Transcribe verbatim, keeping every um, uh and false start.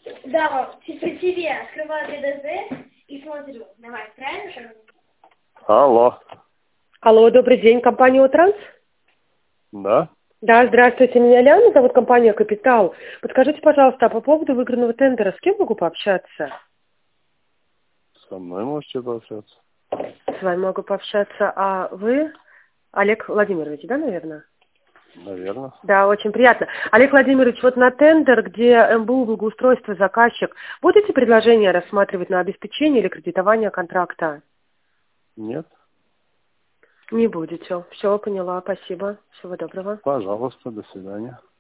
Да, при тебе открываю ГДЗ и смотрю. Давай, правильно же? Алло. Алло, добрый день, компания «Утранс»? Да? Да, здравствуйте, меня Ляна, зовут компания «Капитал». Подскажите, пожалуйста, а по поводу выигранного тендера с кем могу пообщаться? Со мной можете пообщаться. С вами могу пообщаться, а вы Олег Владимирович, да, наверное? Наверное. Да, очень приятно. Олег Владимирович, вот на тендер, где эм бэ у благоустройство заказчик, будете предложения рассматривать на обеспечение или кредитование контракта? Нет? Не будете. Все, поняла, спасибо. Всего доброго. Пожалуйста, до свидания.